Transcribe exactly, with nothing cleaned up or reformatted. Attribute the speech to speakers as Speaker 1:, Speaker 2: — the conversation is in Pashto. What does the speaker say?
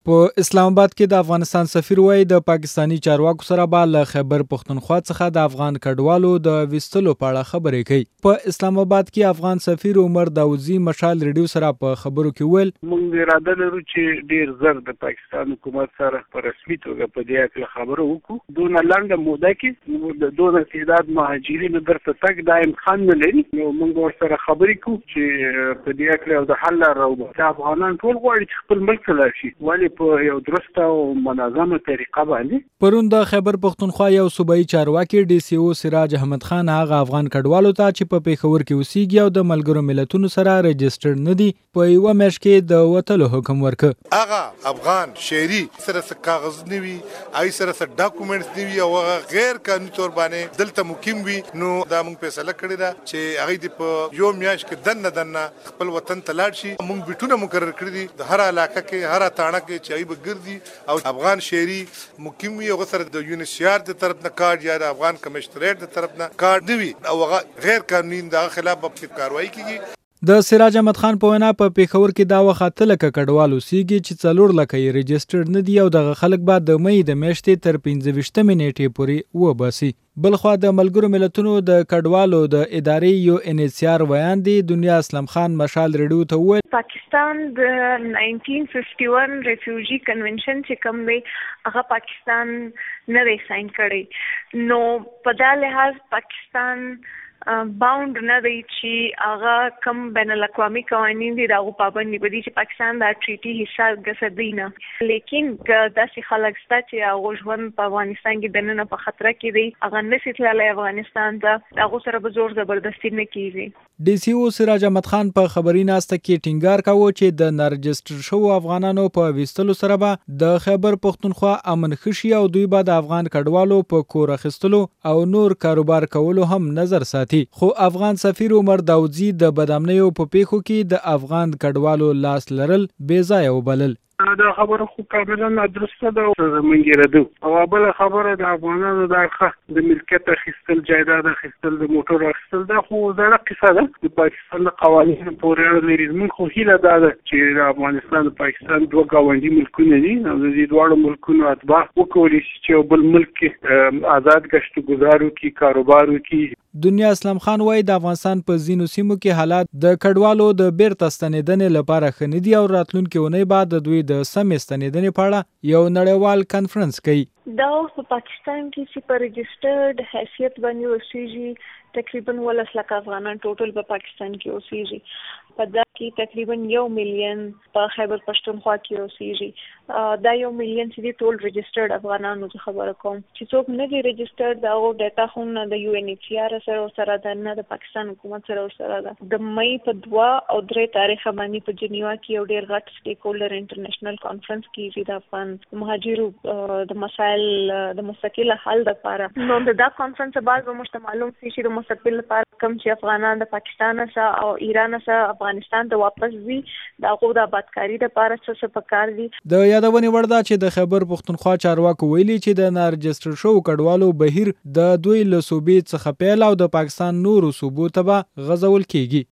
Speaker 1: په اسلام آباد کې د افغانستان سفیر وایي د پاکستاني چارواکو سره به له خیبر پښتونخوا څخه د افغان کډوالو د ویستلو په اړه خبرې کوي. په اسلام آباد کې افغان سفیر عمر داوودزي مشال ریډیو سره په خبرو کې ویل
Speaker 2: موږ اراده لرو چې ډیر زر د پاکستان حکومت سره په رسمي توګه په دې اړه خبرو وکړو. دونه لنډه موده کې د دونه تعداد مهاجرین درته تګ دا امکان نه لري. نو موږ ورسره خبرې کوو چې په دې اړه د حل راوړو. افغانان ټول غواړي چې خپل ملک ته لاړ شي، ولې په یو درسته او منظمه طریقه باندې.
Speaker 1: پرون د خیبر پښتونخوا یو صوبایي چارواکي ډي سي او سراج احمد خان هغه افغان کډوالو ته چې په پیښور کې اوسېږي او د ملګرو ملتونو سره رجسټرډ نه دي په یوه میاشت کې د وتلو حکم ورکړ.
Speaker 3: هغه افغان شهري سره څه کاغذ نه وي، هغه سره څه ډاکومېنټس نه وي او هغه غیر قانوني تور باندې دلته مقیم وي، نو دا موږ فیصله کړې ده چې هغه د په یو میاشت کې دنه دنه خپل وطن ته لاړ شي. موږ بیټونه مقرر کړی دي د هر علاقه کې هر تاڼه کې چې ای بګردي او افغان شهري مقیم وي او سره د یونیسیار د طرف نه کارت یا د افغان کمشنریټ د طرف نه کارت دی او هغه غیر قانوني د خلاف په کاروایی کیږي.
Speaker 1: د سراج احمد خان په وینا په پیښور کې دا وخت اته لکه کډوال اوسېږي چې څلور لکه یې رجسټرډ نه دي او دغه خلک به د مې د میاشتې تر پنځه ویشتمې نیټې پورې وباسي. بلخوا د ملګرو ملتونو د کډوالو د ادارې یو ان ایچ سی آر ویان دی دنیا اسلم خان مشال ریډیو ته وویل
Speaker 4: پاکستان د نائنټین ففټي ون ریفیوجی کنونشن چې کوم دی هغه پاکستان نه دی ساين کړی. نو په دا لحاظ پاکستان باوند نه دی چې هغه کم بین الاقوامی قوانین دي دغه پابند دي چې پاکستان دا ټریټي حصہ ګرځي نه. لیکن داسې خلک شته چې هغه ژوند په افغانستان کې دننه په خطر کې دي، هغه نشي تللی افغانستان ته، هغه سره به زور زبردستی نه کیږي.
Speaker 1: ډي سي او سراج احمد خان په خبري ناسته کې ټینګار کاوه چې د نارجسټر شوو افغانانو په ویستلو سره به د خیبر پښتونخوا امن خشي او دوی به د افغان کډوالو په کور اخیستلو او نور کاروبار کولو هم نظر ساتي. خو افغان سفیر عمر داوودزي د بدامنیو په پیښو کې د افغان کډوالو لاس لرل بې ځایه وبلل.
Speaker 2: دا خبره خو کاملا درسته ده او زمونږ اراده او بل خبره د افغانانو د د ملکیت اخیستل، جایداد اخیستل، د موټر اخیستل دا خو زړه قصه ده. د پاکستان د قوانینو پورې اړه لري. موږ خو هیله ده چې د افغانستان او پاکستان دوه ګاونډي ملکونه دي او د دې دواړو ملکونو اتباع وکولای شي چې بل ملک کې آزاد گشت و گذار وکړي، کاروبار وکړي.
Speaker 1: دنیا اسلام خان وایي د افغانستان په ځینو سیمو کې حالات د کډوالو د بیرته ستنېدنې لپاره ښه نه دي او راتلونکې اونۍ بعد د دوی د سمې ستنېدنې په اړه یو نړیوال کنفرنس کوي.
Speaker 4: دا په پاکستان کې چې په رجسټرډ حیثیت باندې اوسېږي تقریبا ولس لکه افغانان ټوټل په پاکستان کې اوسېږي. په دا کې تقریبا یو میلیون په خیبر پښتونخوا کې اوسېږي. دا یو میلیون چې ټول رجسټرډ افغانانو څخه خبره کوم چې څوک نه دي رجسټرډ دا او ډیټا خو نه د یو ان ایچ سی آر سره سره ده نه د پاکستان حکومت سره سره ده. د مې په دوه او درې تاریخ باندې په جنیوا کې یو ډیر غټ سټیک هولډر انټرنیشنل کانفرنس کیږي د افغان مهاجرو د مسایل د مستقل حل لپاره. نو دا کانفرنس بعد به مشته معلوم شي چې د مستقل لپاره کوم چې افغانان د پاکستان سره او ایران سره افغانستان ته واپس وي دا غو د آبادکاری لپاره څه څه پکار دي.
Speaker 1: د یادونې وړ ده چې د خیبر پښتونخوا چارواکو ویلي چې د نارجسټر شوو کډوالو بهیر د دوی له صوبې څخه پیل او د پاکستان نورو صوبو ته به غځول کیږي.